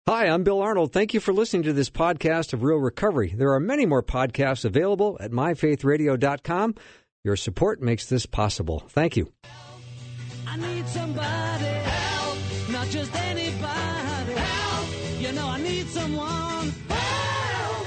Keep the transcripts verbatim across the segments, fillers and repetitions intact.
Hi, I'm Bill Arnold. Thank you for listening to this podcast of Real Recovery. There are many more podcasts available at my faith radio dot com. Your support makes this possible. Thank you. I need somebody help, not just anybody help. You know I need someone help.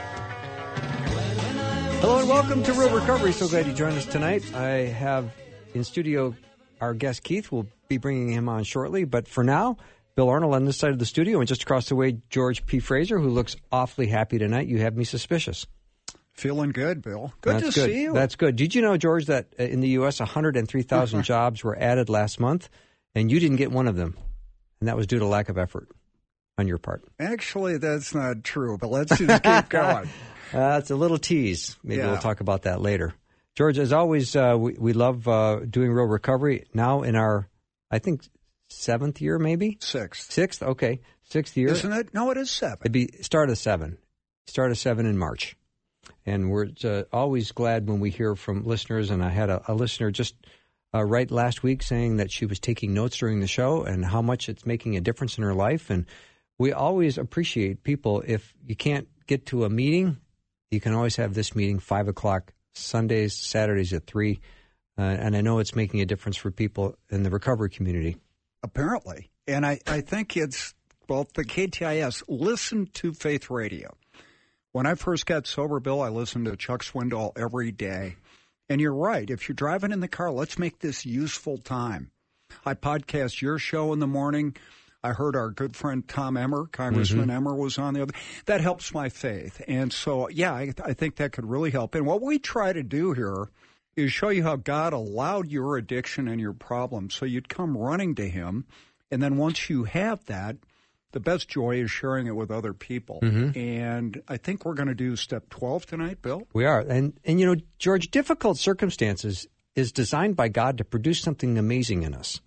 Hello and welcome to Real Recovery. So glad you joined us tonight. I have in studio our guest Keith. We'll be bringing him on shortly, but for now, Bill Arnold on this side of the studio, and just across the way, George P. Fraser, who looks awfully happy tonight. You have me suspicious. Feeling good, Bill. Good That's to good. see you. That's good. Did you know, George, that in the U S, one hundred three thousand jobs were added last month, and you didn't get one of them, and that was due to lack of effort on your part? Actually, that's not true, but let's just keep going. uh, it's a little tease. Maybe Yeah. we'll talk about that later. George, as always, uh, we, we love uh, doing Real Recovery. Now in our, I think, seventh year, maybe? Sixth. Sixth? Okay. Sixth year. Isn't it? No, it is seven. It'd be start of seven. Start of seven in March. And we're uh, always glad when we hear from listeners. And I had a, a listener just uh, write last week saying that she was taking notes during the show and how much it's making a difference in her life. And we always appreciate people. If you can't get to a meeting, you can always have this meeting, five o'clock, Sundays, Saturdays at three. Uh, and I know it's making a difference for people in the recovery community. Apparently. And I, I think it's both the K T I S. Listen to Faith Radio. When I first got sober, Bill, I listened to Chuck Swindoll every day. And you're right. If you're driving in the car, let's make this useful time. I podcast your show in the morning. I heard our good friend Tom Emmer, Congressman mm-hmm. Emmer, was on the other. That helps my faith. And so, yeah, I, I think that could really help. And what we try to do here is show you how God allowed your addiction and your problem so you'd come running to him. And then once you have that, the best joy is sharing it with other people. Mm-hmm. And I think we're going to do step twelve tonight, Bill. We are. And, and, you know, George, difficult circumstances is designed by God to produce something amazing in us.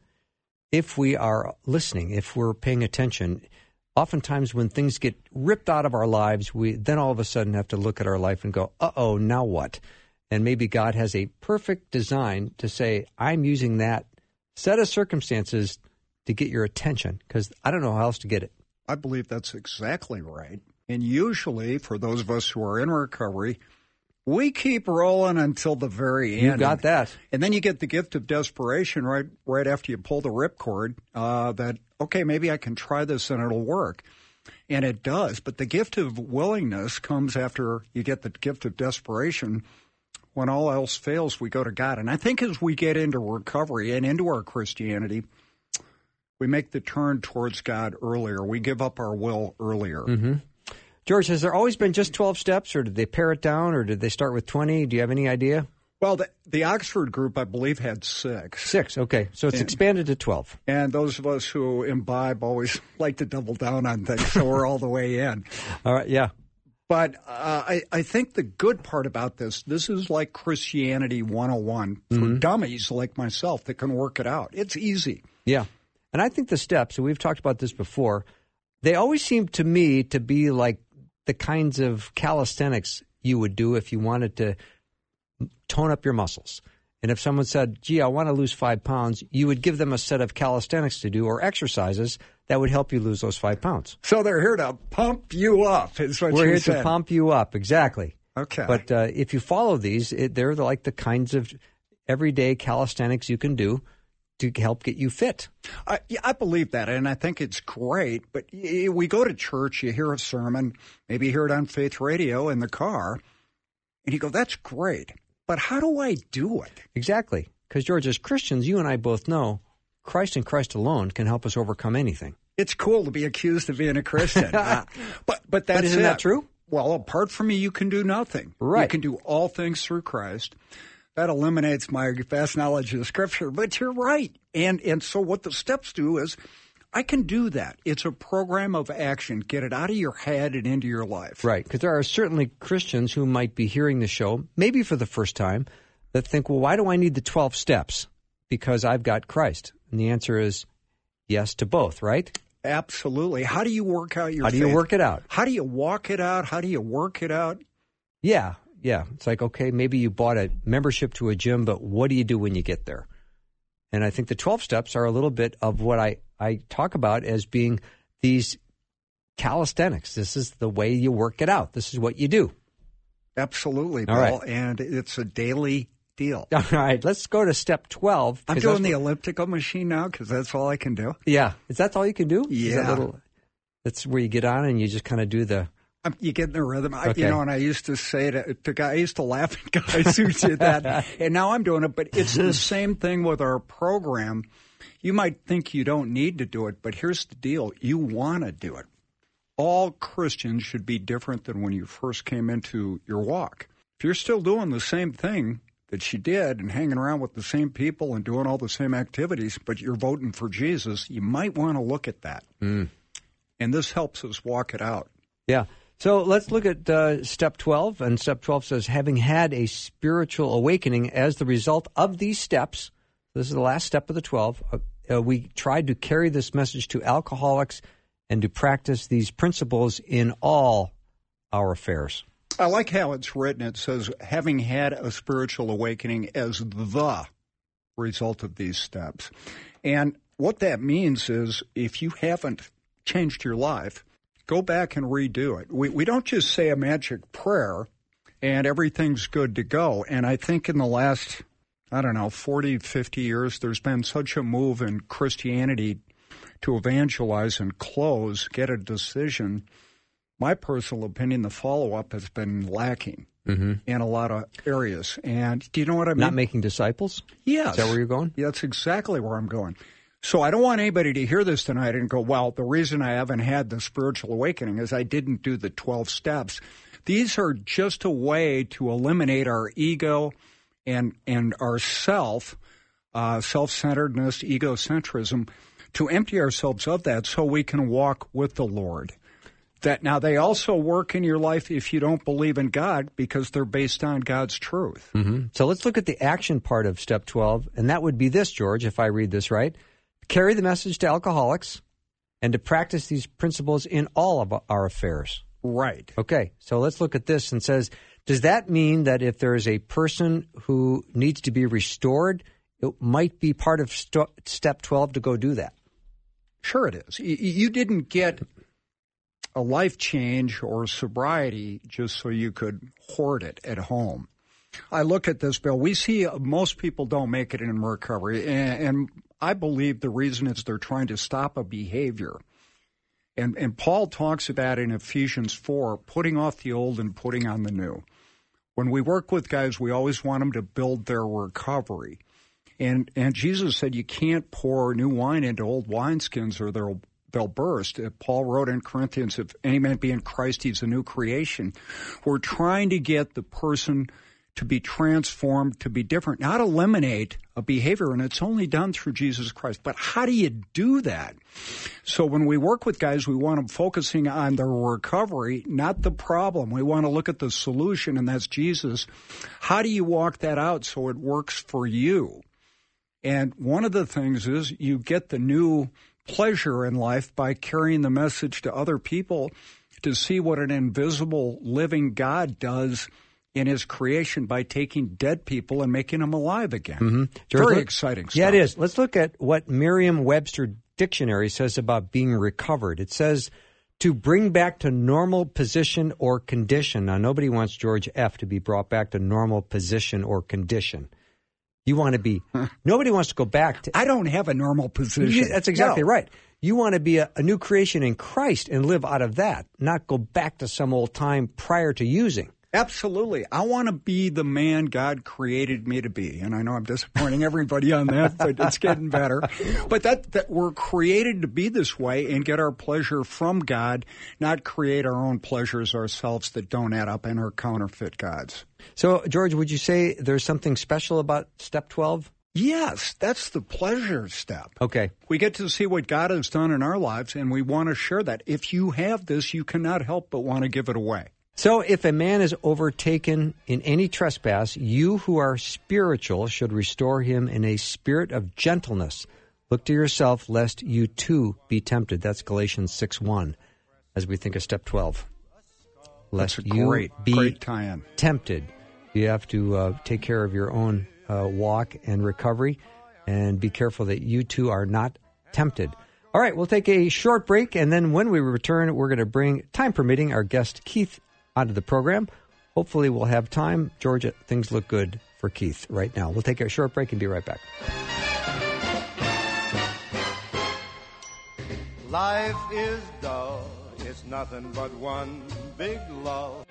If we are listening, if we're paying attention, oftentimes when things get ripped out of our lives, we then all of a sudden have to look at our life and go, uh-oh, now what? And maybe God has a perfect design to say, I'm using that set of circumstances to get your attention, because I don't know how else to get it. I believe that's exactly right. And usually, for those of us who are in recovery, we keep rolling until the very end. You got that. And then you get the gift of desperation right right after you pull the ripcord uh, that, okay, maybe I can try this and it'll work. And it does. But the gift of willingness comes after you get the gift of desperation. When all else fails, we go to God. And I think as we get into recovery and into our Christianity, we make the turn towards God earlier. We give up our will earlier. Mm-hmm. George, has there always been just twelve steps, or did they pare it down, or did they start with twenty? Do you have any idea? Well, the, the Oxford group, I believe, had six. Six, okay. So it's and, expanded to twelve. And those of us who imbibe always like to double down on things, so we're all the way in. All right, yeah. But uh, I, I think the good part about this, this is like Christianity one oh one for mm-hmm. dummies like myself that can work it out. It's easy. Yeah. And I think the steps, and we've talked about this before, they always seem to me to be like the kinds of calisthenics you would do if you wanted to tone up your muscles. And if someone said, gee, I want to lose five pounds, you would give them a set of calisthenics to do or exercises that would help you lose those five pounds. So they're here to pump you up, is what We're you here said. to pump you up, exactly. Okay. But uh, if you follow these, it, they're like the kinds of everyday calisthenics you can do to help get you fit. I, yeah, I believe that, and I think it's great. But y- we go to church, you hear a sermon, maybe you hear it on Faith Radio in the car, and you go, that's great. But how do I do it? Exactly. Because, George, as Christians, you and I both know Christ and Christ alone can help us overcome anything. It's cool to be accused of being a Christian. uh, but but that's but isn't it. that true? Well, apart from me, you can do nothing. Right. You can do all things through Christ. That eliminates my vast knowledge of Scripture. But you're right. And and so what the steps do is I can do that. It's a program of action. Get it out of your head and into your life. Right. Because there are certainly Christians who might be hearing the show, maybe for the first time, that think, well, why do I need the twelve steps? Because I've got Christ. And the answer is yes to both, right? Absolutely. How do you work out your How do faith? you work it out? How do you walk it out? How do you work it out? Yeah, yeah. It's like, okay, maybe you bought a membership to a gym, but what do you do when you get there? And I think the twelve steps are a little bit of what I, I talk about as being these calisthenics. This is the way you work it out. This is what you do. Absolutely, Bill. All right. And it's a daily deal. All right, let's go to step twelve. I'm doing the elliptical machine now because that's all I can do. Yeah. Is that all you can do? Yeah. Is that little, that's where you get on and you just kind of do the... Um, you get in the rhythm. I, Okay. You know, and I used to say to, to guys, I used to laugh at guys who did that. And now I'm doing it. But it's the same thing with our program. You might think you don't need to do it, but here's the deal. You want to do it. All Christians should be different than when you first came into your walk. If you're still doing the same thing that you did and hanging around with the same people and doing all the same activities, but you're voting for Jesus, you might want to look at that. Mm. And this helps us walk it out. Yeah. So let's look at uh, step twelve. And step twelve says, having had a spiritual awakening as the result of these steps, this is the last step of the twelve, uh, uh, we tried to carry this message to alcoholics and to practice these principles in all our affairs. I like how it's written. It says, having had a spiritual awakening as the result of these steps. And what that means is if you haven't changed your life, go back and redo it. We, we don't just say a magic prayer and everything's good to go. And I think in the last, I don't know, forty, fifty years, there's been such a move in Christianity to evangelize and close, get a decision. My personal opinion, the follow-up has been lacking mm-hmm. in a lot of areas. And do you know what I mean? Not making disciples? Yes. Is that where you're going? Yeah, that's exactly where I'm going. So I don't want anybody to hear this tonight and go, well, the reason I haven't had the spiritual awakening is I didn't do the twelve steps. These are just a way to eliminate our ego and and our self, uh, self-centeredness, egocentrism, to empty ourselves of that so we can walk with the Lord. That now they also work in your life if you don't believe in God because they're based on God's truth. Mm-hmm. So let's look at the action part of step twelve, and that would be this, George, if I read this right. Carry the message to alcoholics and to practice these principles in all of our affairs. Right. Okay, so let's look at this and says, does that mean that if there is a person who needs to be restored, it might be part of st- step twelve to go do that? Sure it is. You, you didn't get a life change or sobriety just so you could hoard it at home. I look at this, Bill. We see most people don't make it in recovery, and, and I believe the reason is they're trying to stop a behavior. And, and Paul talks about in Ephesians four, putting off the old and putting on the new. When we work with guys, we always want them to build their recovery. And and Jesus said you can't pour new wine into old wineskins or they'll they'll burst. Paul wrote in Corinthians, if any man be in Christ, he's a new creation. We're trying to get the person to be transformed, to be different, not eliminate a behavior, and it's only done through Jesus Christ. But how do you do that? So when we work with guys, we want them focusing on their recovery, not the problem. We want to look at the solution, and that's Jesus. How do you walk that out so it works for you? And one of the things is you get the new pleasure in life by carrying the message to other people to see what an invisible living God does in his creation by taking dead people and making them alive again. Mm-hmm. Very look, exciting stuff. Yeah, it is. Let's look at what Merriam-Webster Dictionary says about being recovered. It says to bring back to normal position or condition. Now, nobody wants George F. to be brought back to normal position or condition. You want to be, nobody wants to go back to. I don't have a normal position. Yeah, that's exactly no. right. You want to be a, a new creation in Christ and live out of that, not go back to some old time prior to using. Absolutely. I want to be the man God created me to be. And I know I'm disappointing everybody on that, but it's getting better. But that, that we're created to be this way and get our pleasure from God, not create our own pleasures ourselves that don't add up and are counterfeit gods. So, George, would you say there's something special about step twelve? Yes, that's the pleasure step. Okay. We get to see what God has done in our lives, and we want to share that. If you have this, you cannot help but want to give it away. So if a man is overtaken in any trespass, you who are spiritual should restore him in a spirit of gentleness. Look to yourself, lest you too be tempted. That's Galatians six one, as we think of step twelve. Lest That's a you great, be great tie-in. tempted. You have to uh, take care of your own uh, walk and recovery, and be careful that you too are not tempted. All right, we'll take a short break, and then when we return, we're going to bring, time permitting, our guest Keith onto the program. Hopefully we'll have time. Georgia, things look good for Keith right now. We'll take a short break and be right back. Life is dull, it's nothing but one big lull.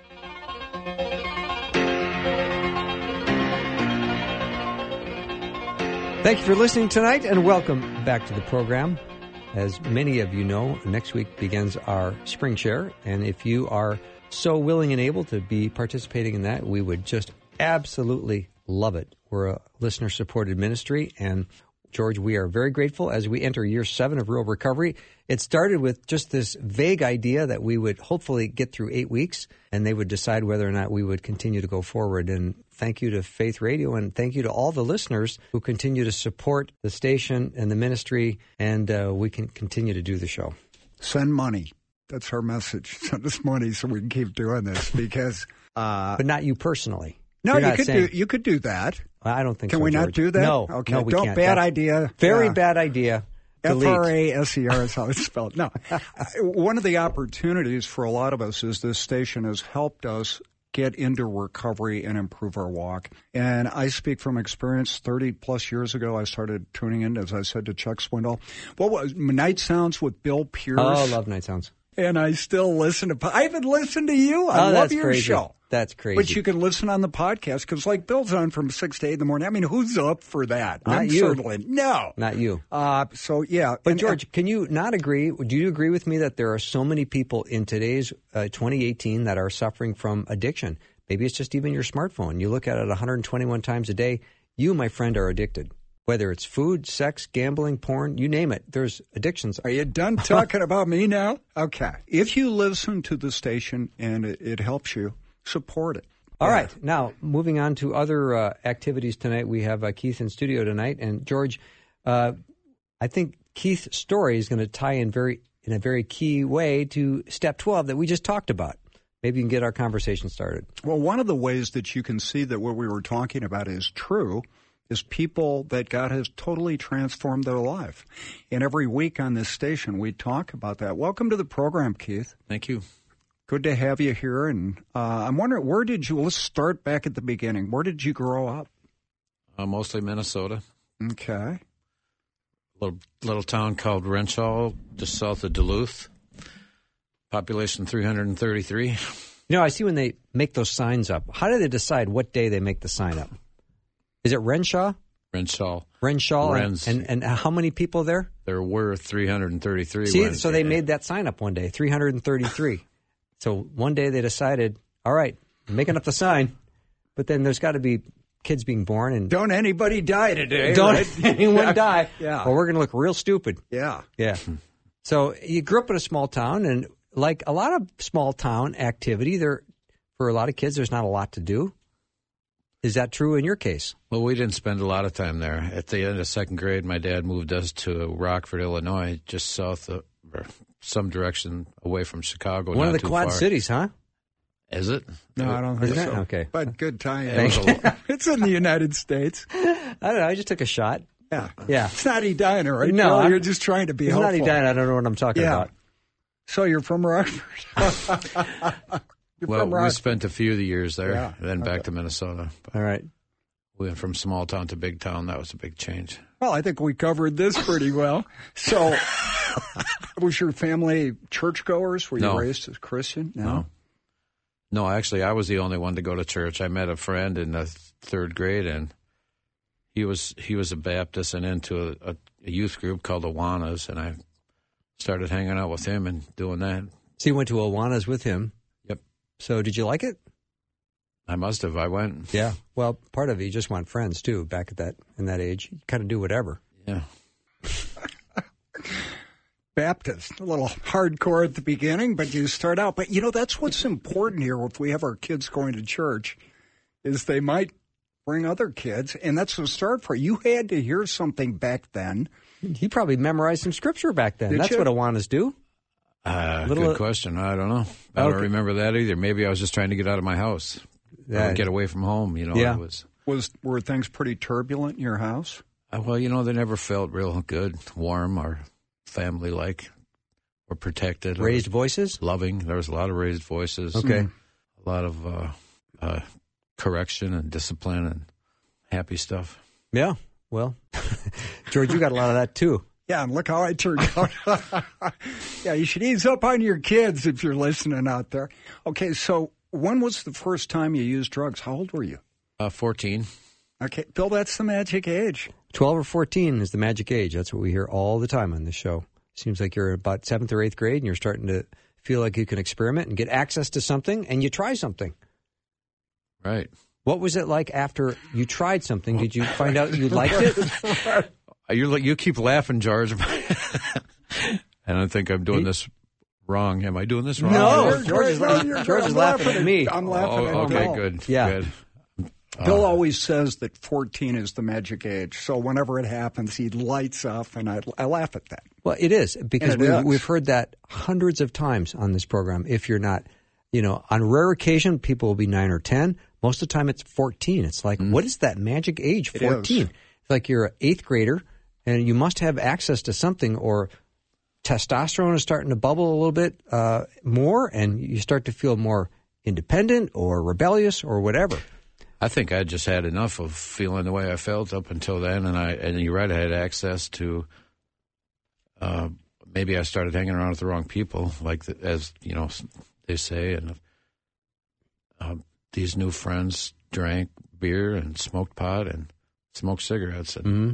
Thank you for listening tonight, and welcome back to the program. As many of you know, next week begins our Spring Share, and if you are so willing and able to be participating in that, we would just absolutely love it. We're a listener-supported ministry, and George, we are very grateful as we enter year seven of Real Recovery. It started with just this vague idea that we would hopefully get through eight weeks, and they would decide whether or not we would continue to go forward. And thank you to Faith Radio, and thank you to all the listeners who continue to support the station and the ministry, and uh, we can continue to do the show. Send money. That's our message. Send us money so we can keep doing this because... Uh, but not you personally. No, You're you not could saying, do you could do that. I don't think Can so, we not George. do that? No. Okay. No, we Don't, can't. bad That's idea. Very Yeah. bad idea. F R A S E R is how it's spelled. No. One of the opportunities for a lot of us is this station has helped us get into recovery and improve our walk. And I speak from experience. thirty plus years ago, I started tuning in, as I said, to Chuck Swindoll. What was Night Sounds with Bill Pierce? Oh, I love Night Sounds. And I still listen to, I even listen to you. I oh, love that's your crazy. show. That's crazy. But you can listen on the podcast because, like, Bill's on from six to eight in the morning. I mean, who's up for that? Not I'm you. certainly no. Not you. Uh, so yeah. But and, George, can you not agree? Do you agree with me that there are so many people in today's uh, twenty eighteen that are suffering from addiction? Maybe it's just even your smartphone. You look at it one hundred twenty-one times a day. You, my friend, are addicted. Whether it's food, sex, gambling, porn, you name it. There's addictions. Are you done talking about me now? Okay. If you listen to the station and it, it helps you, support it. All Yeah. right. Now, moving on to other uh, activities tonight. We have uh, Keith in studio tonight. And, George, uh, I think Keith's story is going to tie in very in a very key way to Step twelve that we just talked about. Maybe you can get our conversation started. Well, one of the ways that you can see that what we were talking about is true is people that God has totally transformed their life. And every week on this station, we talk about that. Welcome to the program, Keith. Thank you. Good to have you here. And uh, I'm wondering, where did you, let's start back at the beginning. Where did you grow up? Uh, mostly Minnesota. Okay. Little little town called Renshaw, just south of Duluth. Population three hundred thirty-three. You know, I see when they make those signs up. How do they decide what day they make the sign up? Is it Renshaw? Renshaw. Renshaw. Renz. And, and, and how many people there? There were three hundred thirty-three. See, when, so they made that sign up one day, three hundred thirty-three. So one day they decided, all right, I'm making up the sign, but then there's got to be kids being born and Don't anybody die today. don't right? anyone Yeah. die, Yeah. or we're going to look real stupid. Yeah. Yeah. So you grew up in a small town, and like a lot of small town activity, there for a lot of kids, there's not a lot to do. Is that true in your case? Well, we didn't spend a lot of time there. At the end of second grade, my dad moved us to Rockford, Illinois, just south of, or some direction away from Chicago. One not of the too Quad far. Cities, huh? Is it? No, I don't think Isn't it? so. Okay. But good time. It was a- It's in the United States. I don't know. I just took a shot. Yeah. Yeah. It's not Edina, right? No, Bill? I'm- you're just trying to be It's helpful. not Edina. I don't know what I'm talking Yeah. about. So you're from Rockford. You're well, from we Rockford. spent a few of the years there, Yeah. and then back to Minnesota. But All right. we went from small town to big town. That was a big change. Well, I think we covered this pretty well. So, was your family churchgoers? Were you No. raised as Christian? No. No, actually, I was the only one to go to church. I met a friend in the third grade, and he was he was a Baptist and into a, a youth group called Awanas, and I started hanging out with him and doing that. So you went to Awanas with him. Yep. So did you like it? I must have. I went. Yeah. Well, part of it, you just want friends, too, back at that in that age. You kind of do whatever. Yeah. Baptist, a little hardcore at the beginning, but you start out. But, you know, that's what's important here if we have our kids going to church, is they might bring other kids, and that's the start for you. You had to hear something back then. He probably memorized some scripture back then. Did That's you? what Awanas do. Uh, Little- good question. I don't know. I don't Okay. remember that either. Maybe I was just trying to get out of my house. Yeah. Or get away from home. You know, Yeah. it was. Was Were things pretty turbulent in your house? Uh, well, you know, they never felt real good, warm, or family-like or protected. Raised or voices? Loving. There was a lot of raised voices. Okay. A lot of uh, uh, correction and discipline and happy stuff. Yeah. Well, George, you got a lot of that too. Yeah, and look how I turned out. Yeah, you should ease up on your kids if you're listening out there. Okay, so when was the first time you used drugs? How old were you? Uh, fourteen. Okay, Bill, that's the magic age. twelve or fourteen is the magic age. That's what we hear all the time on this show. Seems like you're about seventh or eighth grade and you're starting to feel like you can experiment and get access to something and you try something. Right. What was it like after you tried something? Did you find out you liked it? You you keep laughing, George. I don't think I'm doing this wrong. Am I doing this wrong? No, You're- George is, you're- laughing, you're- George I'm is laughing at me. I'm laughing at Oh, him. okay, all. good. Yeah. Good. Bill always says that fourteen is the magic age. So whenever it happens, he lights up, and I, I laugh at that. Well, it is because And it we, is. we've heard that hundreds of times on this program. If you're not, you know, on rare occasion, people will be nine or ten. Most of the time, it's fourteen. It's like, what is that magic age, It is. fourteen? It's like you're an eighth grader, and you must have access to something, or testosterone is starting to bubble a little bit uh, more, and you start to feel more independent or rebellious or whatever. I think I just had enough of feeling the way I felt up until then, and I and you're right, I had access to. Uh, maybe I started hanging around with the wrong people, like the, as you know they say, and uh, these new friends drank beer and smoked pot and smoked cigarettes, and Mm-hmm.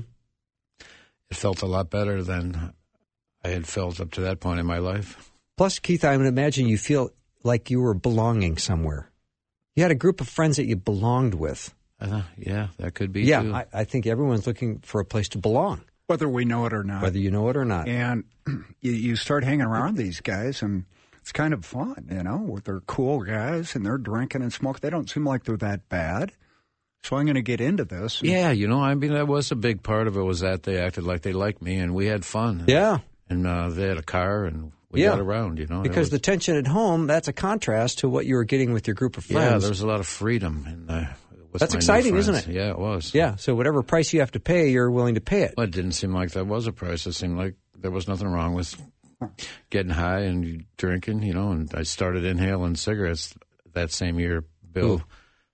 it felt a lot better than I had felt up to that point in my life. Plus, Keith, I would imagine you feel like you were belonging somewhere. You had a group of friends that you belonged with. Uh, yeah, that could be. Yeah, too. I, I think everyone's looking for a place to belong, Whether we know it or not. whether you know it or not. And you, you start hanging around these guys, and it's kind of fun, you know. They're cool guys, and they're drinking and smoking. They don't seem like they're that bad. So I'm going to get into this. Yeah, you know, I mean, that was a big part of it was that they acted like they liked me, and we had fun. Yeah, And uh, they had a car, and we Yeah. got around, you know. It because was- the tension at home, that's a contrast to what you were getting with your group of friends. Yeah, there was a lot of freedom. And, uh, with That's my new exciting, friends. isn't it? Yeah, it was. Yeah, so whatever price you have to pay, you're willing to pay it. Well, it didn't seem like that was a price. It seemed like there was nothing wrong with getting high and drinking, you know, and I started inhaling cigarettes that same year, Bill. Ooh.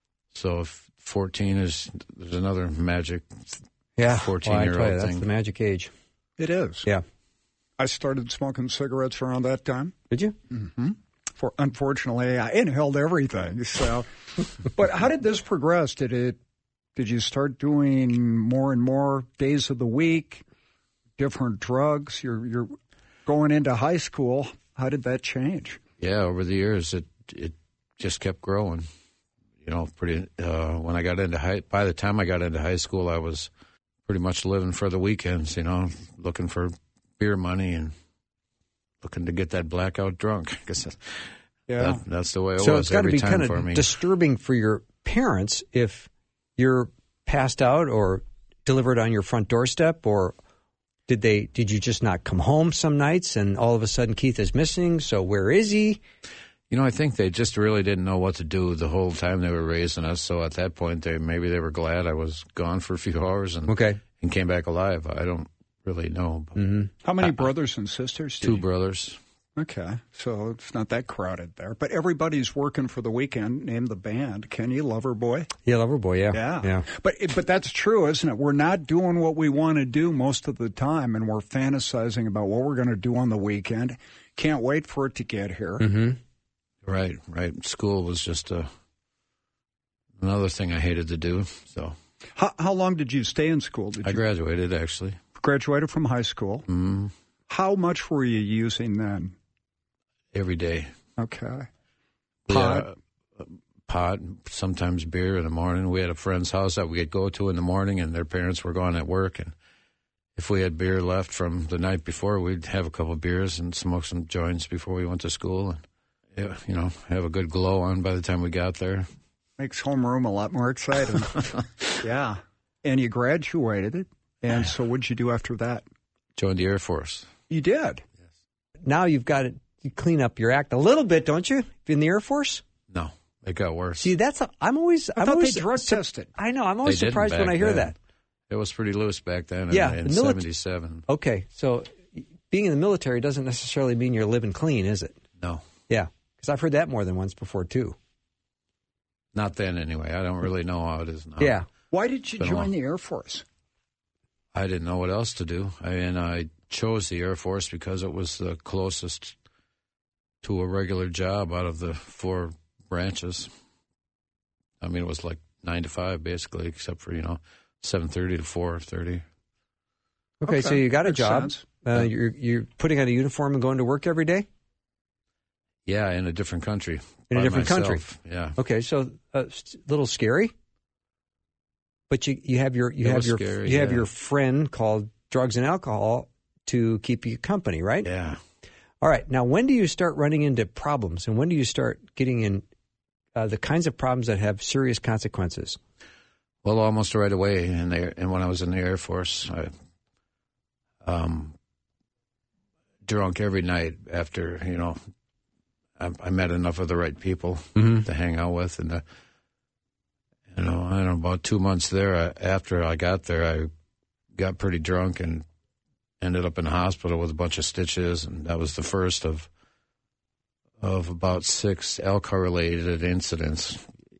So if fourteen is, there's another magic Yeah, fourteen-year-old well, I tell you, that's thing. the magic age. It is. Yeah. I started smoking cigarettes around that time. Did you? For unfortunately, I inhaled everything. So, but how did this progress? Did it? Did you start doing more and more days of the week, different drugs? You're you're going into high school. How did that change? Yeah, over the years, it it just kept growing. You know, pretty. Uh, when I got into high, by the time I got into high school, I was pretty much living for the weekends. You know, looking for beer money and looking to get that blackout drunk. I guess Yeah. that, that's the way it So was it's got to every be time kind for me. of disturbing for your parents if you're passed out or delivered on your front doorstep, or did they? Did you just not come home some nights and all of a sudden Keith is missing? So where is he? You know, I think they just really didn't know what to do the whole time they were raising us. So at that point, they maybe they were glad I was gone for a few hours and Okay. and came back alive. I don't really know. But Mm-hmm. How many brothers and sisters? Did Two you- brothers. Okay, so it's not that crowded there. But everybody's working for the weekend. Name the band. Kenny Loverboy. Yeah, Loverboy. Yeah. Yeah. Yeah. But but that's true, isn't it? We're not doing what we want to do most of the time, and we're fantasizing about what we're going to do on the weekend. Can't wait for it to get here. Mm-hmm. Right, right. School was just a, another thing I hated to do. So How, how long did you stay in school? Did I you graduated, actually. graduated from high school? Mm, How much were you using then? every day. Okay. We Pot? had a- a pot, sometimes beer in the morning. We had a friend's house that we could go to in the morning, and their parents were gone at work. And if we had beer left from the night before, we'd have a couple of beers and smoke some joints before we went to school. And, yeah, you know, have a good glow on by the time we got there. Makes homeroom a lot more exciting. Yeah. And you graduated it. And so what'd you do after that? Joined the Air Force. You did. Now you've got to you clean up your act a little bit, don't you? In the Air Force. No, it got worse. See, that's a, I'm always. I I'm thought always they drug su- tested. I know. I'm always They didn't surprised when back I hear then. that. It was pretty loose back then in, Yeah, in the mili- seventy-seven. Okay, so being in the military doesn't necessarily mean you're living clean, is it? No. Yeah, because I've heard that more than once before, too. Not then, anyway. I don't really know how it is now. Yeah. Why did you Been a join while. the Air Force? I didn't know what else to do. I mean, I chose the Air Force because it was the closest to a regular job out of the four branches. I mean, it was like nine to five, basically, except for, you know, seven thirty to four thirty. Okay, Okay, so you got a makes job. sense. Uh, you're you're putting on a uniform and going to work every day? Yeah, in a different country. In a by different country. myself. Yeah. Okay, so a uh, little scary, but you you have your you It have was your scary, you have yeah. your friend called drugs and alcohol to keep you company, right? Yeah. All right. Now, when do you start running into problems, and when do you start getting in uh, the kinds of problems that have serious consequences? Well, almost right away. In the, and when I was in the Air Force, I um, drunk every night after, you know, I, I met enough of the right people Mm-hmm. to hang out with. And, the, you know, I don't know, about two months there, I, after I got there, I got pretty drunk and ended up in the hospital with a bunch of stitches. And that was the first of of about six alcohol-related incidents.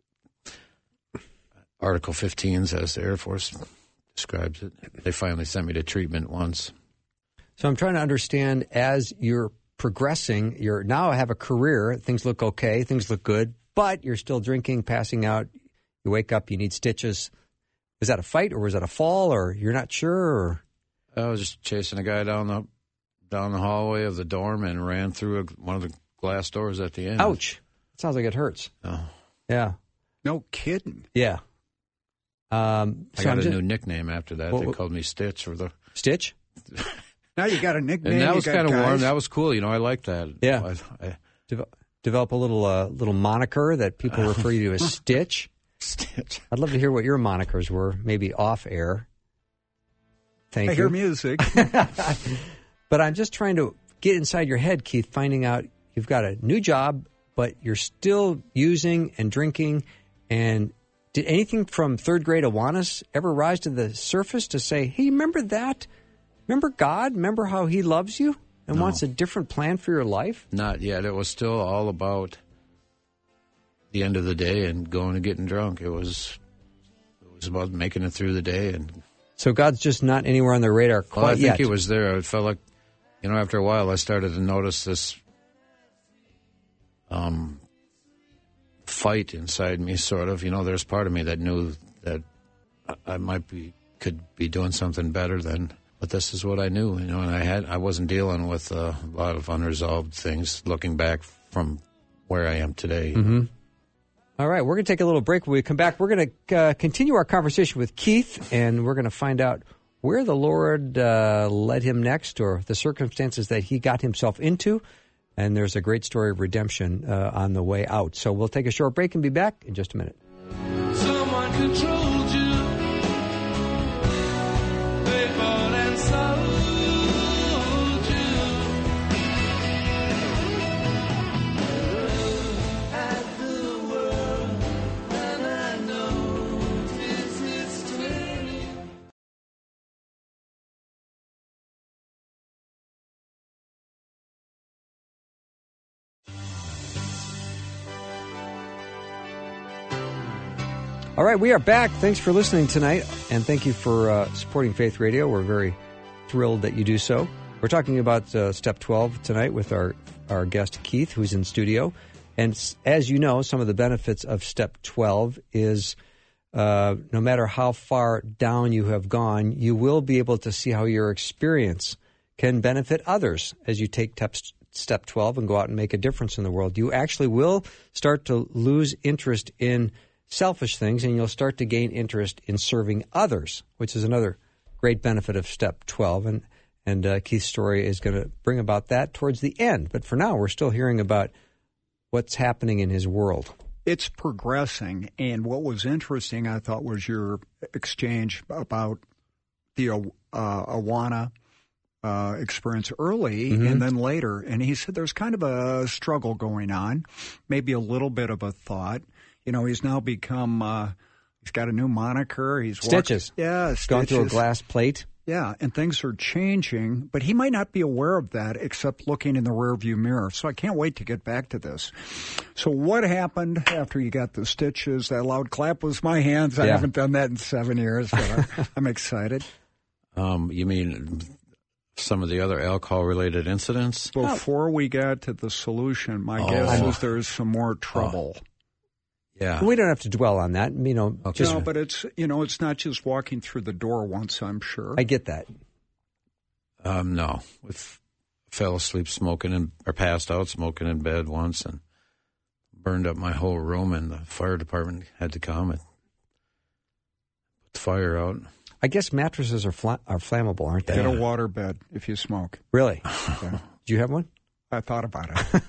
Article fifteen, as the Air Force describes it. They finally sent me to treatment once. So I'm trying to understand, as you're progressing, you're now have a career, things look okay, things look good, but you're still drinking, passing out. You wake up, you need stitches. Was that a fight, or was that a fall, or you're not sure? Or? I was just chasing a guy down the down the hallway of the dorm and ran through a, one of the glass doors at the end. Ouch. It sounds like it hurts. Oh. Yeah. No kidding. Yeah. Um, I so got I'm a just- new nickname after that. What- they what- called me Stitch. Or the, Stitch? Now you got a nickname. and that you was got kind of warm. guys. That was cool. You know, I liked that. Yeah. I, I, Deve- develop a little uh, little moniker that people refer you to as Stitch. Stitch. I'd love to hear what your monikers were, maybe off air. Thank I you. hear music. But I'm just trying to get inside your head, Keith, finding out you've got a new job, but you're still using and drinking. And did anything from third grade Awanas ever rise to the surface to say, hey, remember that? Remember God? Remember how he loves you and No. wants a different plan for your life? Not yet. It was still all about the end of the day and going and getting drunk. It was it was about making it through the day. And So God's just not anywhere on the radar quite well, I think yet. he was there. It felt like, you know, after a while, I started to notice this um, fight inside me, sort of. You know, there's part of me that knew that I- I might be could be doing something better than. But this is what I knew, you know, and I had I wasn't dealing with uh, a lot of unresolved things. Looking back from where I am today. Mm-hmm. All right, we're going to take a little break. When we come back, we're going to uh, continue our conversation with Keith, and we're going to find out where the Lord uh, led him next, or the circumstances that he got himself into. And there's a great story of redemption uh, on the way out. So we'll take a short break and be back in just a minute. Someone controlled you. They bought and sold you. At the world, and I know this is turning. All right, we are back. Thanks for listening tonight, and thank you for uh, supporting Faith Radio. We're very thrilled that you do so. We're talking about uh, Step twelve tonight with our, our guest, Keith, who's in studio. And s- as you know, some of the benefits of Step twelve is uh, no matter how far down you have gone, you will be able to see how your experience can benefit others as you take tep- Step twelve and go out and make a difference in the world. You actually will start to lose interest in selfish things, and you'll start to gain interest in serving others, which is another great benefit of Step twelve. And, and uh, Keith's story is going to bring about that towards the end. But for now, we're still hearing about what's happening in his world. It's progressing, and what was interesting, I thought, was your exchange about the uh, Awana uh, experience early Mm-hmm. and then later. And he said there's kind of a struggle going on, maybe a little bit of a thought. You know, he's now become, uh, he's got a new moniker. He's walked- Stitches. yeah, Gone through a Stitches. glass plate. Yeah, and things are changing, but he might not be aware of that except looking in the rearview mirror. So I can't wait to get back to this. So what happened after you got the stitches? That loud clap was my hands. I Yeah. haven't done that in seven years, but I- I'm excited. Um, you mean some of the other alcohol-related incidents? Before we got to the solution, my Oh. guess is there's some more trouble. Yeah. We don't have to dwell on that. You know, Okay. just No, but it's, you know, it's not just walking through the door once, I'm sure. I get that. Um, no. We fell asleep smoking in, or passed out smoking in bed once and burned up my whole room, and the fire department had to come and put the fire out. I guess mattresses are fla- are flammable, aren't they? Get a water bed if you smoke. Really? Yeah. Do you have one? I thought about it.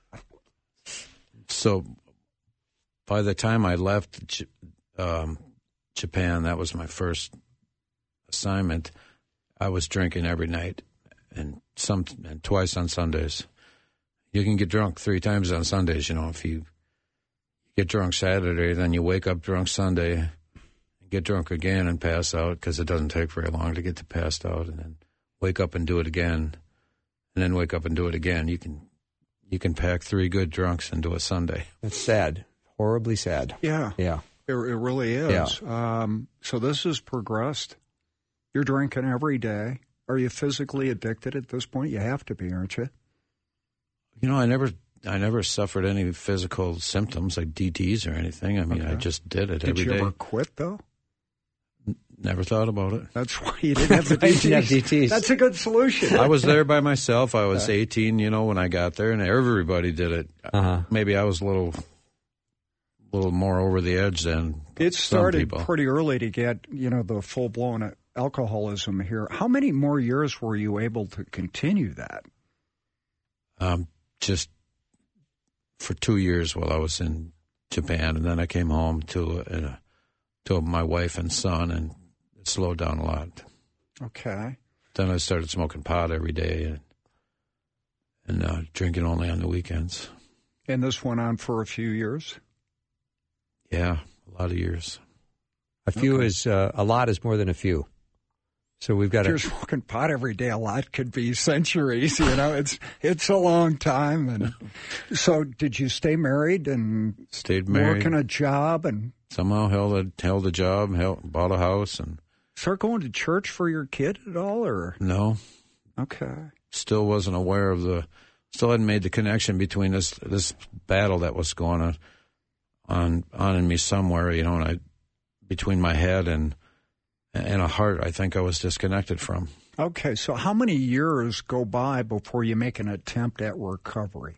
So by the time I left J- um, Japan, that was my first assignment, I was drinking every night and some and twice on Sundays. You can get drunk three times on Sundays, you know, if you get drunk Saturday, then you wake up drunk Sunday, get drunk again and pass out, because it doesn't take very long to get to passed out, and then wake up and do it again, and then wake up and do it again. You can you can pack three good drunks into a Sunday. That's sad. Horribly sad. Yeah, Yeah. it, it really is. Um, so this has progressed. You're drinking every day. Are you physically addicted at this point? You have to be, aren't you? You know, I never I never suffered any physical symptoms like D Ts or anything. I mean, I Okay. just did it Did every you day. ever quit, though? Never thought about it. That's why you didn't have the Why you D Ts. didn't have D Ts. That's a good solution. I was there by myself. I was eighteen, you know, when I got there, and everybody did it. Uh-huh. Maybe I was a little, little more over the edge than It some started people. pretty early to get, you know, the full-blown alcoholism here. How many more years were you able to continue that? Um, just for two years while I was in Japan, and then I came home to uh, to my wife and son, and it slowed down a lot. Okay. Then I started smoking pot every day and and uh, drinking only on the weekends. And this went on for a few years? Yeah, a lot of years. A few Okay. is uh, a lot is more than a few. So we've got If you're to. smoking pot every day, a lot could be centuries. You know, it's it's a long time. And so, did you stay married and Stayed married. working a job and Somehow held a held a job, held, bought a house, and start going to church for your kid at all? Or no, okay, still wasn't aware of the, still hadn't made the connection between this this battle that was going on on on in me somewhere. You know, and I between my head and and a heart, I think I was disconnected from. okay. So, how many years go by before you make an attempt at recovery?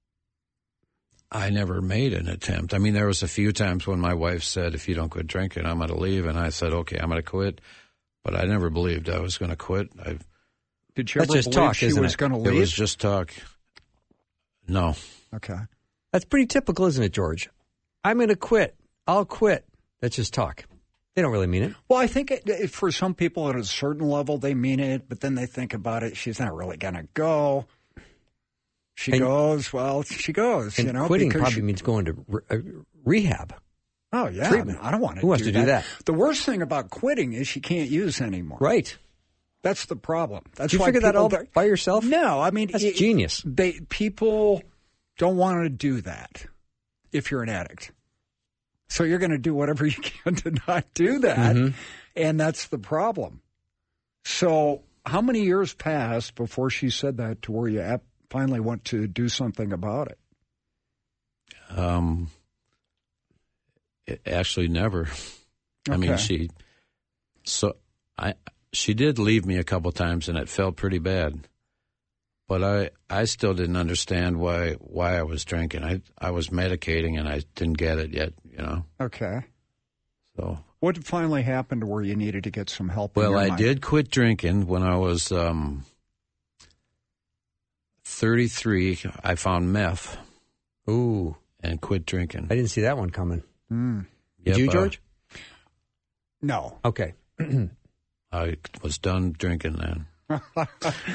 I never made an attempt. I mean, there was a few times when my wife said, if you don't quit drinking, I'm going to leave. And I said, okay, I'm going to quit. But I never believed I was going to quit. I, Did you That's ever just believe talk, she isn't was it? going to it leave? was just talk. No. Okay. That's pretty typical, isn't it, George? I'm going to quit. I'll quit. That's just talk. They don't really mean it. Well, I think it, it, for some people at a certain level, they mean it, but then they think about it. She's not really going to go. She And- goes, well, she goes, And you know. quitting because probably she- means going to re- uh, rehab. oh, yeah. treatment. I don't want to Who wants do to do that? The worst thing about quitting is she can't use anymore. Right. That's the problem. That's Did you why figure that people all don't- by yourself? No, I mean, That's it- genius. They people don't want to do that if you're an addict. So you're going to do whatever you can to not do that, Mm-hmm. and that's the problem. So how many years passed before she said that to where you ap- finally went to do something about it? Um, it actually never. I mean, Okay. she, so I, she did leave me a couple times, and it felt pretty bad. But I, I still didn't understand why, why I was drinking. I, I was medicating, and I didn't get it yet. You know, Okay. so. What finally happened to where you needed to get some help? in Well, your I mind? did quit drinking when I was um, thirty-three. I found meth Ooh, and quit drinking. I didn't see that one coming. Mm. Did Yep, you, uh, George? No. Okay. I was done drinking then.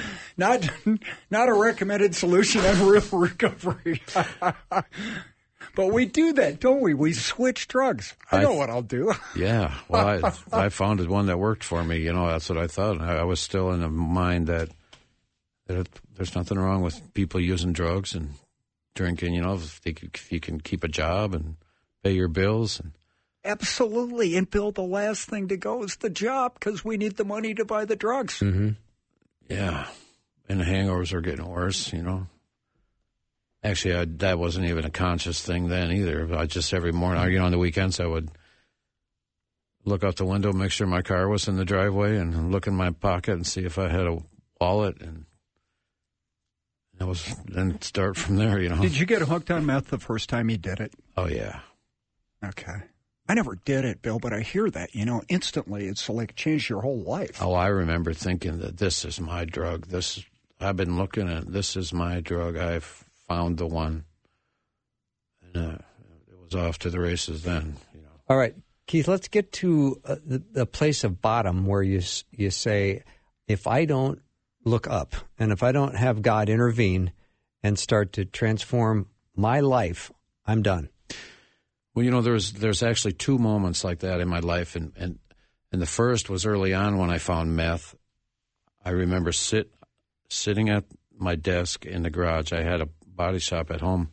not not a recommended solution on real recovery. But we do that, don't we? We switch drugs. I, I know what I'll do. Yeah. Well, I, I found it one that worked for me. You know, that's what I thought. I, I was still in the mind that, that it, there's nothing wrong with people using drugs and drinking, you know, if, they, if you can keep a job and pay your bills. And Absolutely. And, Bill, the last thing to go is the job because we need the money to buy the drugs. Mm-hmm. Yeah. And the hangovers are getting worse, you know. Actually, I, that wasn't even a conscious thing then either. I just every morning, you know, on the weekends, I would look out the window, make sure my car was in the driveway, and look in my pocket and see if I had a wallet, and that was then start from there. You know. Did you get hooked on meth the first time you did it? Oh yeah. Okay. I never did it, Bill, but I hear that. You know, instantly, it's like changed your whole life. Oh, I remember thinking that this is my drug. This I've been looking at. This is my drug. I've found the one, and uh, it was off to the races then. You know. All right, Keith, let's get to uh, the, the place of bottom where you you say, if I don't look up and if I don't have God intervene and start to transform my life, I'm done. Well, you know, there's there's actually two moments like that in my life, and and and the first was early on when I found meth. I remember sit sitting at my desk in the garage. I had a body shop at home,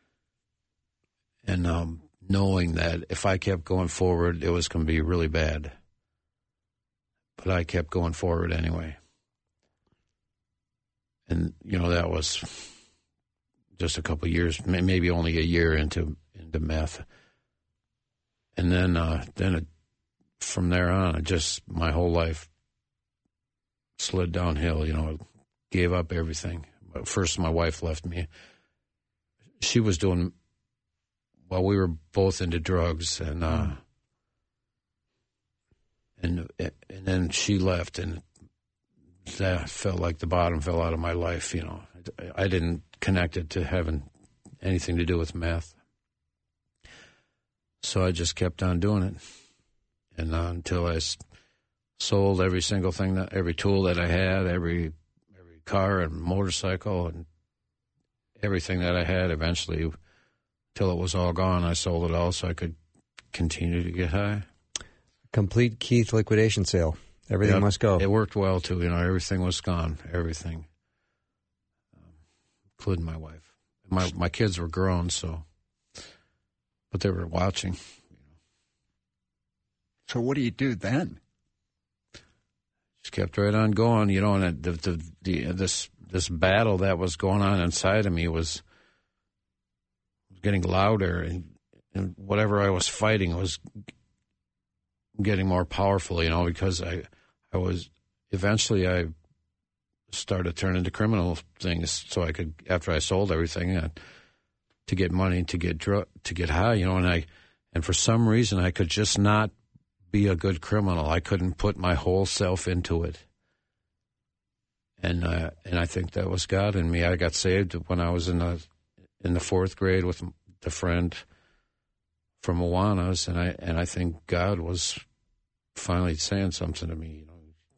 and um, knowing that if I kept going forward, it was going to be really bad. But I kept going forward anyway. And, you know, that was just a couple of years, maybe only a year into into meth. And then uh, then it, from there on, it just, my whole life slid downhill, you know, gave up everything. First, my wife left me. She was doing, well, we were both into drugs, and uh, and and then she left, and that felt like the bottom fell out of my life. You know, I didn't connect it to having anything to do with meth, so I just kept on doing it, and uh, until I s- sold every single thing, that every tool that I had, every every car and motorcycle and everything that I had. Eventually, till it was all gone, I sold it all so I could continue to get high. Complete Keith liquidation sale. Everything Yep. must go. It worked well, too. You know, everything was gone. Everything. Um, including my wife. My my kids were grown, so, but they were watching. So what do you do then? Just kept right on going, you know, and the, the, the, this this battle that was going on inside of me was getting louder, and, and whatever I was fighting was getting more powerful, you know, because I, I was, eventually I started turning to criminal things so I could, after I sold everything, uh, to get money, to get drug, to get high, you know, and I, and for some reason I could just not be a good criminal. I couldn't put my whole self into it. And uh, and I think that was God in me. I got saved when I was in the in the fourth grade with the friend from Awanas, and I and I think God was finally saying something to me. You know,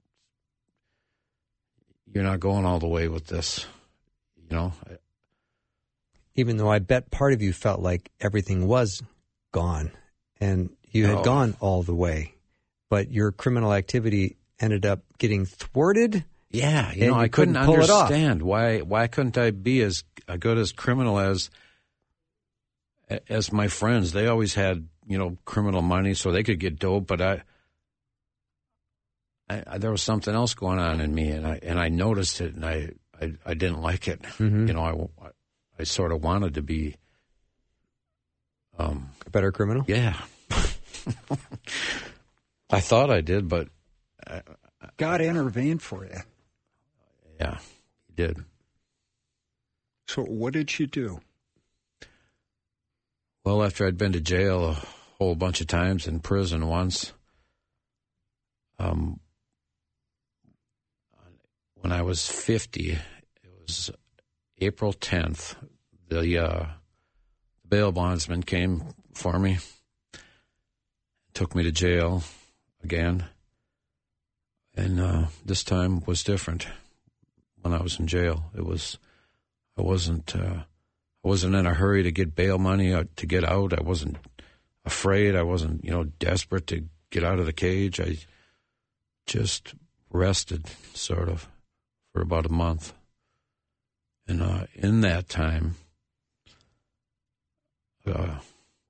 you're not going all the way with this. You know, Even though I bet part of you felt like everything was gone and you had Oh. gone all the way, but your criminal activity ended up getting thwarted. yeah, you And know, you I couldn't, couldn't pull it off. understand why why couldn't I be as a good as criminal as as my friends. They always had, you know, criminal money so they could get dope, but I. I, I, there was something else going on in me, and I and I noticed it, and I, I, I didn't like it. Mm-hmm. You know, I, I sort of wanted to be, um, A better criminal? yeah. I thought I did, but I, God intervened for you. yeah, he did. So what did you do? Well, after I'd been to jail a whole bunch of times, in prison once, um, when I was fifty, it was April tenth, the uh, bail bondsman came for me, took me to jail again, and uh, this time was different. When I was in jail, it was I wasn't uh, I I wasn't in a hurry to get bail money uh, to get out. I wasn't afraid. I wasn't, you know, desperate to get out of the cage. I just rested, sort of, for about a month. And uh, in that time, uh,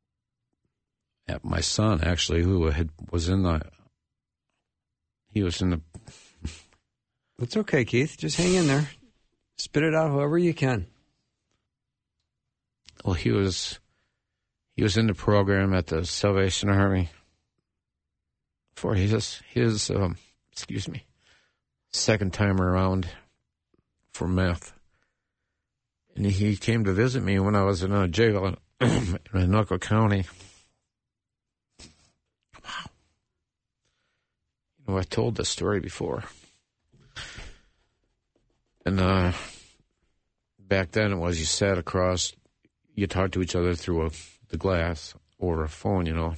my son, actually, who had was in the, he was in the... It's okay, Keith. Just hang in there. Spit it out however you can. Well, he was he was in the program at the Salvation Army for his his um, excuse me second time around for meth, and he came to visit me when I was in a jail in Anoka County. Wow, you know, I told this story before, and uh, back then it was you sat across. You talk to each other through a, the glass or a phone, you know.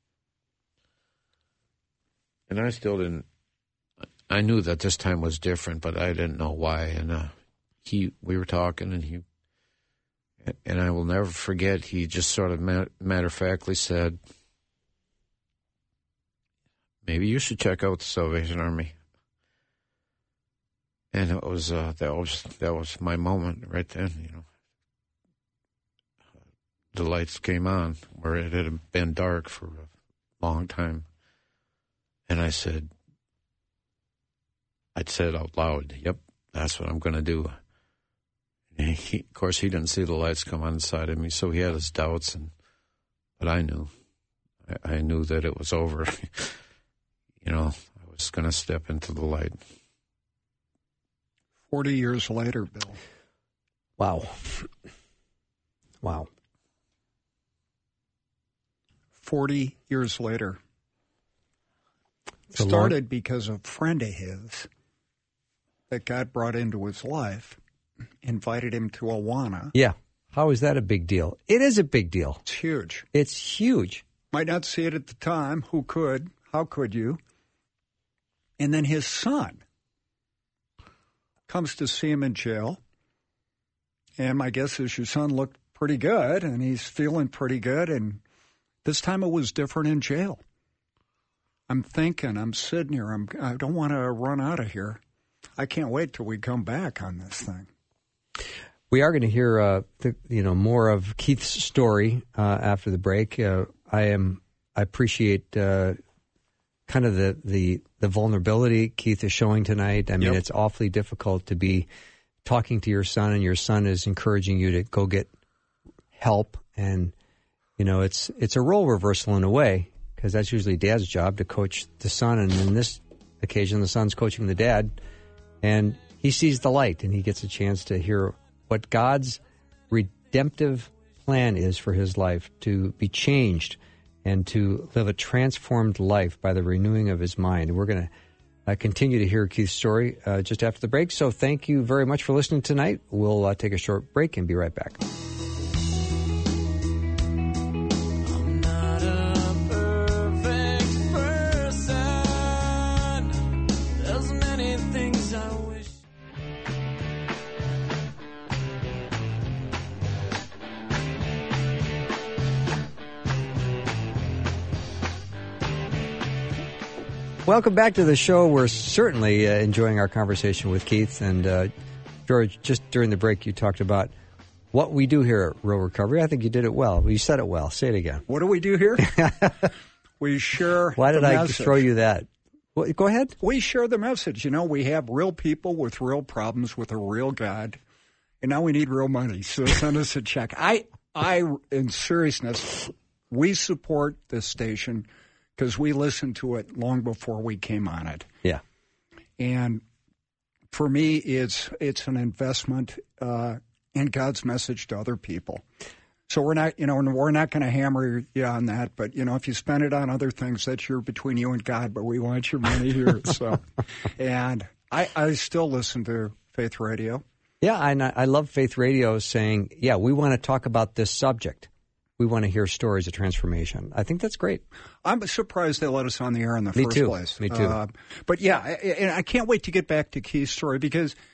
And I still didn't, I knew that this time was different, but I didn't know why. And uh, he, we were talking, and he, and I will never forget, he just sort of matter-of-factly said, maybe you should check out the Salvation Army. And it was, uh, that was, that was my moment right then, you know. The lights came on where it had been dark for a long time. And I said, I said out loud, yep, that's what I'm going to do. And he, of course, he didn't see the lights come on inside of me, so he had his doubts. And but I knew. I, I knew that it was over. You know, I was going to step into the light. Forty years later, Bill. Wow. Wow. Forty years later. It's a Started long... because a friend of his that God brought into his life invited him to Awana. Yeah. How is that a big deal? It is a big deal. It's huge. It's huge. Might not see it at the time. Who could? How could you? And then his son comes to see him in jail. And my guess is your son looked pretty good, and he's feeling pretty good. And this time it was different in jail. I'm thinking, I'm sitting here, I'm, I don't want to run out of here. I can't wait till we come back on this thing. We are going to hear, uh, the, you know, more of Keith's story uh, after the break. Uh, I am, I appreciate uh, kind of the, the the vulnerability Keith is showing tonight. I mean, Yep. It's awfully difficult to be talking to your son, and your son is encouraging you to go get help. And you know, it's it's a role reversal in a way, because that's usually dad's job to coach the son, and in this occasion, the son's coaching the dad, and he sees the light, and he gets a chance to hear what God's redemptive plan is for his life, to be changed and to live a transformed life by the renewing of his mind. We're going to uh, continue to hear Keith's story uh, just after the break. So thank you very much for listening tonight. We'll uh, take a short break and be right back. I'm not a perfect person. There's many things I wish. Welcome back to the show. We're certainly uh, enjoying our conversation with Keith. And uh, George, just during the break, you talked about what we do here at Real Recovery. I think you did it well. You said it well. Say it again. What do we do here? We share Why did the I message. throw you that? Well, go ahead. We share the message. You know, we have real people with real problems with a real God, and now we need real money. So send us a check. I, I, in seriousness, we support this station because we listened to it long before we came on it. Yeah. And for me, it's it's an investment uh, in God's message to other people. So we're not, you know, we're not going to hammer you on that. But you know, if you spend it on other things, that's your between you and God. But we want your money here. So, and I, I still listen to Faith Radio. Yeah, and I, I love Faith Radio saying, yeah, we want to talk about this subject. We want to hear stories of transformation. I think that's great. I'm surprised they let us on the air in the Me first too. place. Me too. Uh, but yeah, I, and I can't wait to get back to Keith's story because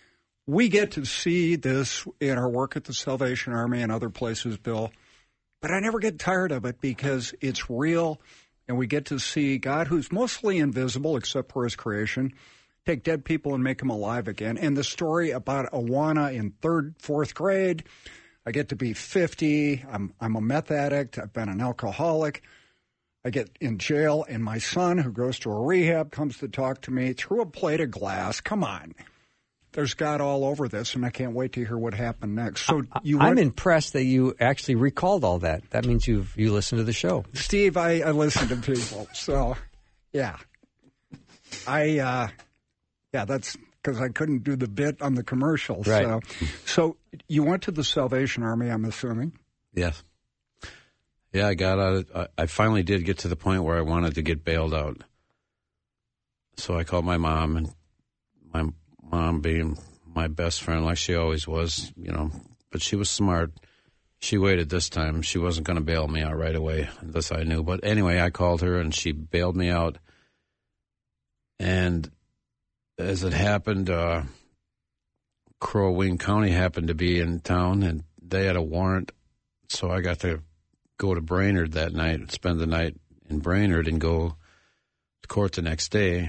we get to see this in our work at the Salvation Army and other places, Bill, but I never get tired of it because it's real, and we get to see God, who's mostly invisible except for his creation, take dead people and make them alive again. And the story about Awana in third, fourth grade, I get to be fifty, I'm, I'm a meth addict, I've been an alcoholic, I get in jail, and my son, who goes to a rehab, comes to talk to me through a plate of glass. Come on. There's God all over this, and I can't wait to hear what happened next. So you I'm went, impressed that you actually recalled all that. That means you've you listened to the show. Steve, I, I listen to people. So, yeah. I, uh, yeah, that's because I couldn't do the bit on the commercials. Right. So, so you went to the Salvation Army, I'm assuming. Yes. Yeah, I got out. Of, I finally did get to the point where I wanted to get bailed out. So I called my mom, and my mom, being my best friend like she always was, you know, but she was smart. She waited this time. She wasn't going to bail me out right away. This I knew. But anyway, I called her, and she bailed me out. And as it happened, uh, Crow Wing County happened to be in town, and they had a warrant. So I got to go to Brainerd that night, spend the night in Brainerd, and go to court the next day.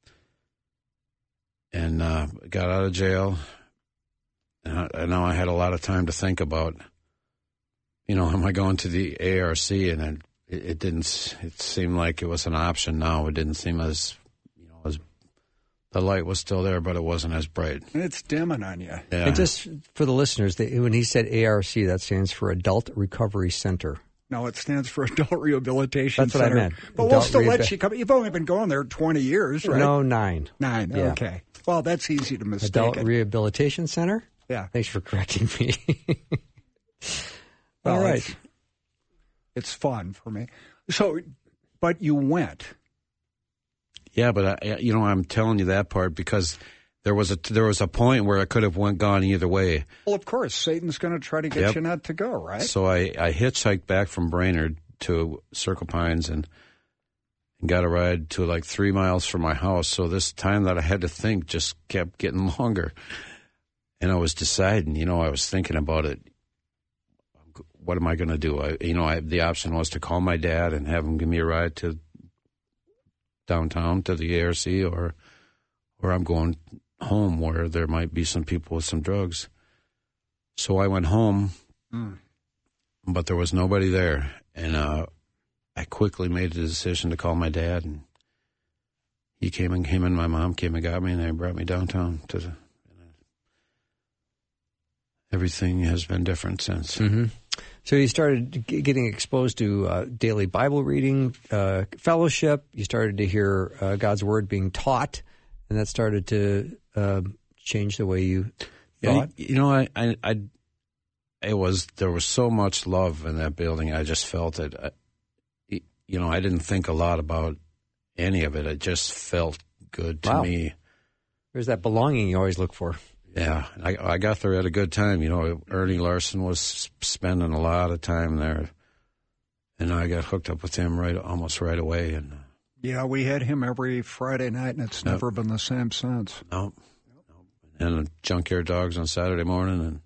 And uh, got out of jail. And I, I know I had a lot of time to think about, you know, am I going to the A R C? And it, it, it didn't, it seemed like it was an option now. It didn't seem as, you know, as, the light was still there, but it wasn't as bright. And it's dimming on you. Yeah. And just for the listeners, they, when he said A R C, that stands for Adult Recovery Center. No, it stands for Adult Rehabilitation That's what I Center. meant. But we'll Adult still let rehabi- you come. You've only been going there twenty years, right? No, nine. Nine, Yeah. okay. Well, that's easy to mistake. Adult it. Rehabilitation Center? Yeah. Thanks for correcting me. Well, All right. It's, it's fun for me. So, but you went. Yeah, but I, you know, I'm telling you that part because there was a there was a point where I could have went gone either way. Well, of course, Satan's going to try to get Yep. you not to go, right? So I, I hitchhiked back from Brainerd to Circle Pines and and got a ride to like three miles from my house. So this time that I had to think just kept getting longer. And I was deciding, you know, I was thinking about it. What am I going to do? I, you know, I, the option was to call my dad and have him give me a ride to downtown to the A R C, or or I'm going home where there might be some people with some drugs. So I went home, Mm. but there was nobody there. And uh, I quickly made the decision to call my dad, and he came and him and my mom came and got me, and they brought me downtown to the. Everything has been different since. Mm-hmm. So you started g- getting exposed to uh, daily Bible reading, uh, fellowship. You started to hear uh, God's Word being taught, and that started to uh, change the way you Yeah, thought. you, you know, I, I, I, it was there was so much love in that building. I just felt it. I, you know, I didn't think a lot about any of it. It just felt good to Wow. me. There's that belonging you always look for. Yeah, I, I got there at a good time. You know, Ernie Larson was spending a lot of time there, and I got hooked up with him right almost right away. And Yeah, we had him every Friday night, and it's Yep. never been the same since. no, and Junkyard Dogs on Saturday morning, and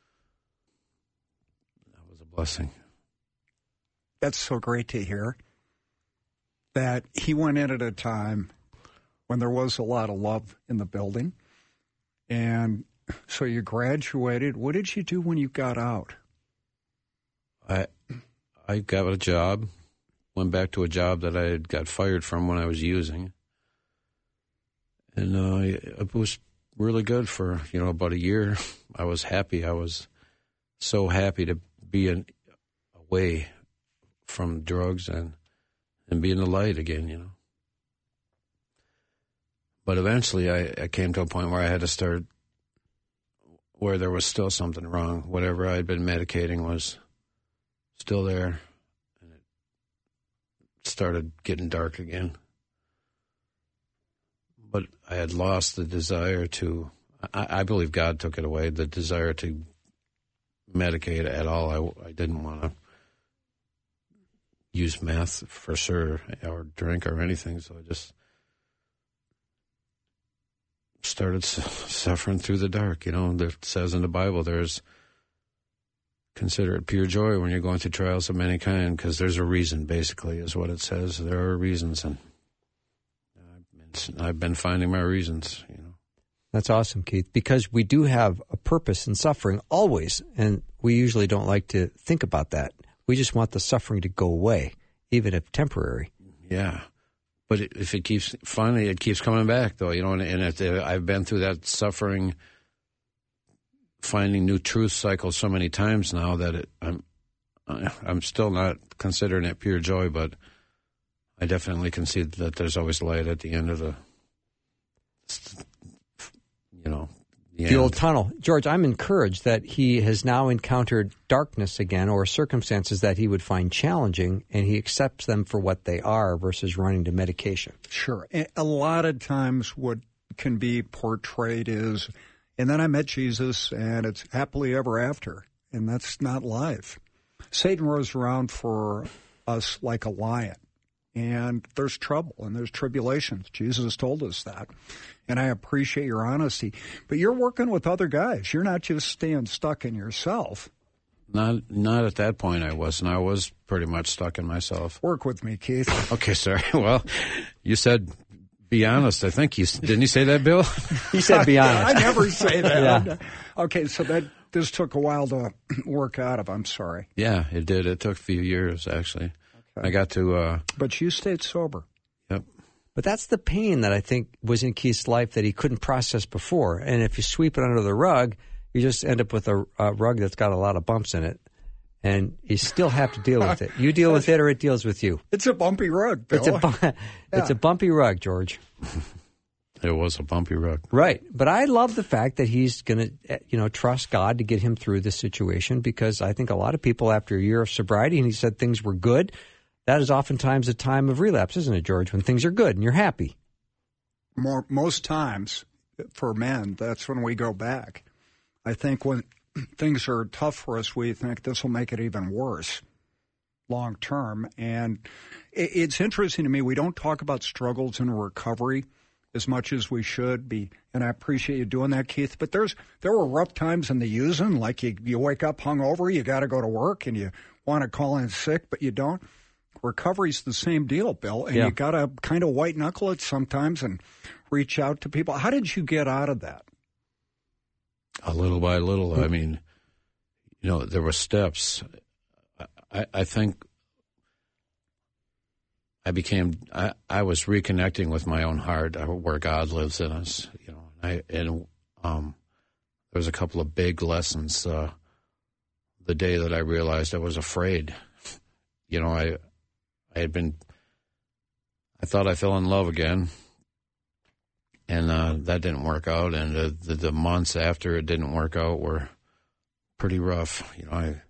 that was a blessing. That's so great to hear that he went in at a time when there was a lot of love in the building. And so you graduated. What did you do when you got out? I I got a job, went back to a job that I had got fired from when I was using, and uh, it was really good for you know about a year. I was happy. I was so happy to be in, away from drugs and and be in the light again. You know. But eventually I, I came to a point where I had to start, where there was still something wrong. Whatever I had been medicating was still there. And it started getting dark again. But I had lost the desire to, I, I believe God took it away, the desire to medicate at all. I, I didn't want to use meth for sure, or drink or anything, so I just started su- suffering through the dark. You know, it says in the Bible, there's consider it pure joy when you're going through trials of many kind, because there's a reason, basically, is what it says. There are reasons, and I've been, I've been finding my reasons, you know. That's awesome, Keith, because we do have a purpose in suffering always, and we usually don't like to think about that. We just want the suffering to go away, even if temporary. Yeah. But it, if it keeps, finally, it keeps coming back, though, you know, and, and if I've been through that suffering, finding new truth cycles so many times now that it, I'm, I'm still not considering it pure joy, but I definitely can see that there's always light at the end of the, you know, the, the old tunnel. George, I'm encouraged that he has now encountered darkness again, or circumstances that he would find challenging, and he accepts them for what they are versus running to medication. Sure. A lot of times what can be portrayed is, and then I met Jesus, and it's happily ever after, and that's not life. Satan roars around for us like a lion, and there's trouble, and there's tribulations. Jesus told us that, and I appreciate your honesty. But you're working with other guys. You're not just staying stuck in yourself. Not not at that point I wasn't. I was pretty much stuck in myself. Work with me, Keith. Okay, sorry. Well, you said... Be honest, I think you didn't you say that, Bill? He said be honest. I never say that. Yeah. Okay, so that this took a while to work out of. I'm sorry. Yeah, it did. It took a few years, actually. Okay. I got to... Uh, but you stayed sober. Yep. But that's the pain that I think was in Keith's life that he couldn't process before. And if you sweep it under the rug, you just end up with a, a rug that's got a lot of bumps in it. And you still have to deal with it. You deal with it or it deals with you. It's a bumpy rug, Bill. It's a, bu- yeah. It's a bumpy rug, George. It was a bumpy rug. Right. But I love the fact that he's going to, you know, trust God to get him through this situation, because I think a lot of people, after a year of sobriety, and he said things were good, that is oftentimes a time of relapse, isn't it, George, when things are good and you're happy? More, most times, for men, that's when we go back. I think when things are tough for us, we think this will make it even worse long term. And it's interesting to me, we don't talk about struggles in recovery as much as we should be, and I appreciate you doing that, Keith. But there's there were rough times in the using, like you, you wake up hungover, you got to go to work, and you want to call in sick, but you don't. Recovery's the same deal, Bill, and yeah. you got to kind of white knuckle it sometimes and reach out to people. How did you get out of that? A little by little. I mean, you know, there were steps. I, I think I became, I, I was reconnecting with my own heart, where God lives in us, you know. I, and um, there was a couple of big lessons uh, the day that I realized I was afraid. You know, I, I had been, I thought I fell in love again. And uh, that didn't work out, and uh, the, the months after it didn't work out were pretty rough. You know, I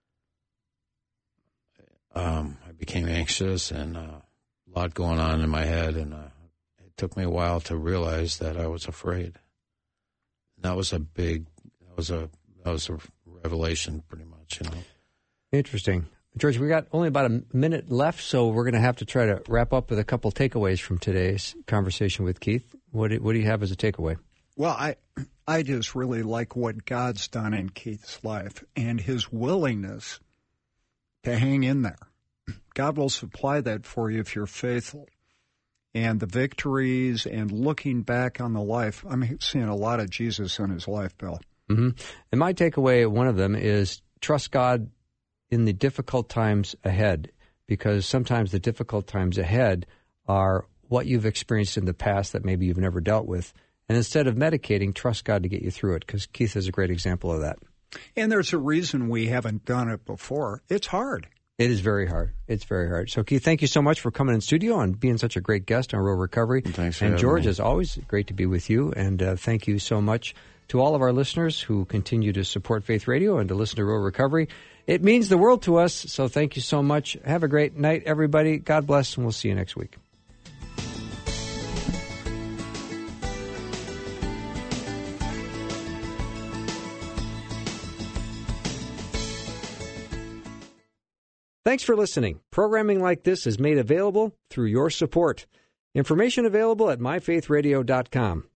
um, I became anxious, and uh, a lot going on in my head, and uh, it took me a while to realize that I was afraid. And that was a big, that was a that was a revelation, pretty much. You know, interesting. George, we got only about a minute left, so we're going to have to try to wrap up with a couple takeaways from today's conversation with Keith. What do, what do you have as a takeaway? Well, I I just really like what God's done in Keith's life and his willingness to hang in there. God will supply that for you if you're faithful. And the victories and looking back on the life, I'm seeing a lot of Jesus in his life, Bill. Mm-hmm. And my takeaway, one of them, is trust God in the difficult times ahead, because sometimes the difficult times ahead are what you've experienced in the past that maybe you've never dealt with. And instead of medicating, trust God to get you through it, because Keith is a great example of that. And there's a reason we haven't done it before. It's hard. It is very hard. It's very hard. So, Keith, thank you so much for coming in studio and being such a great guest on Real Recovery. Thanks for And George, having me. it's always great to be with you. And uh, thank you so much to all of our listeners who continue to support Faith Radio and to listen to Real Recovery. It means the world to us, so thank you so much. Have a great night, everybody. God bless, and we'll see you next week. Thanks for listening. Programming like this is made available through your support. Information available at my faith radio dot com.